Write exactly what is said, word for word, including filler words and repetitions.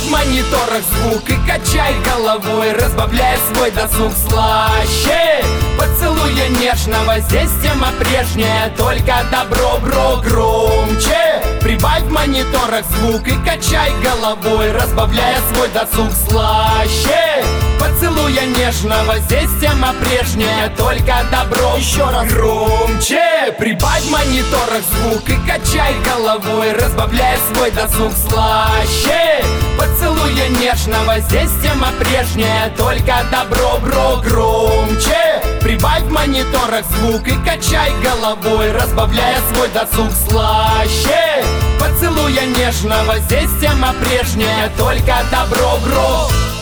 в мониторах звук и качай головой, разбавляя свой досуг слаще поцелуя нежного. Здесь тема прежняя, только добро, бро, громче. Прибавь в мониторах звук и качай головой, разбавляя свой досуг слаще поцелуя нежного. Здесь тема прежняя, только добро. Еще раз громче. Прибавь в мониторах звук и качай головой, разбавляя свой досуг слаще поцелуя нежного. Здесь тема прежняя, только добро, бро, громче. Прибавь в мониторах звук и качай головой, разбавляя свой досуг слаще поцелуя нежного. Здесь тема прежняя, только добро, бро.